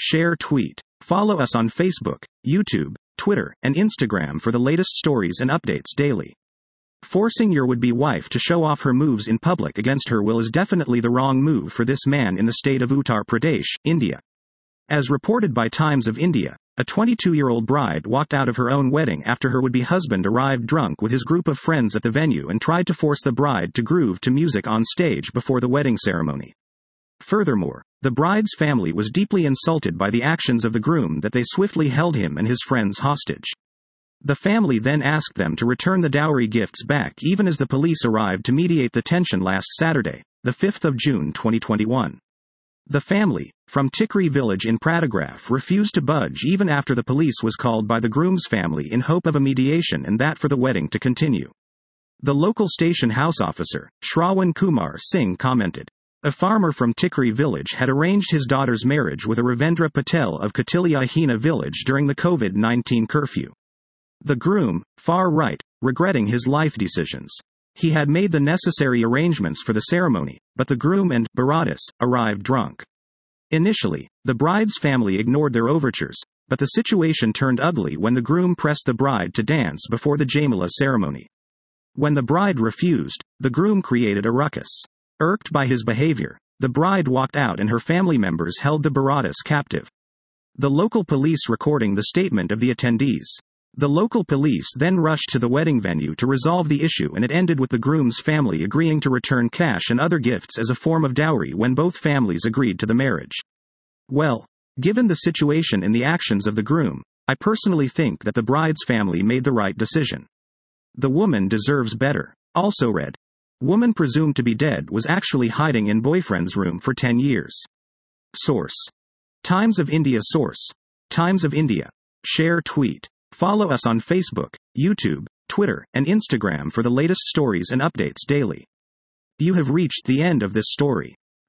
share, tweet. Follow us on Facebook, YouTube, Twitter, and Instagram for the latest stories and updates daily. Forcing your would-be wife to show off her moves in public against her will is definitely the wrong move for this man in the state of Uttar Pradesh, India. As reported by Times of India, a 22-year-old bride walked out of her own wedding after her would-be husband arrived drunk with his group of friends at the venue and tried to force the bride to groove to music on stage before the wedding ceremony. Furthermore, the bride's family was deeply insulted by the actions of the groom that they swiftly held him and his friends hostage. The family then asked them to return the dowry gifts back even as the police arrived to mediate the tension last Saturday, the 5th of June 2021. The family, from Tikri village in Prattigraph, refused to budge even after the police was called by the groom's family in hope of a mediation and that for the wedding to continue. The local station house officer, Shravan Kumar Singh, commented, "A farmer from Tikri village had arranged his daughter's marriage with a Ravendra Patel of Katilia village during the COVID-19 curfew. The groom, far right, regretting his life decisions. He had made the necessary arrangements for the ceremony, but the groom and Baratus arrived drunk. Initially, the bride's family ignored their overtures, but the situation turned ugly when the groom pressed the bride to dance before the Jaimala ceremony. When the bride refused, the groom created a ruckus. Irked by his behavior, the bride walked out and her family members held the Baratus captive. The local police recording the statement of the attendees. The local police then rushed to the wedding venue to resolve the issue and it ended with the groom's family agreeing to return cash and other gifts as a form of dowry when both families agreed to the marriage. Well, given the situation and the actions of the groom, I personally think that the bride's family made the right decision. The woman deserves better." Also read, "Woman presumed to be dead was actually hiding in boyfriend's room for 10 years. Source: Times of India. Source: Times of India. Share, tweet. Follow us on Facebook, YouTube, Twitter, and Instagram for the latest stories and updates daily. You have reached the end of this story.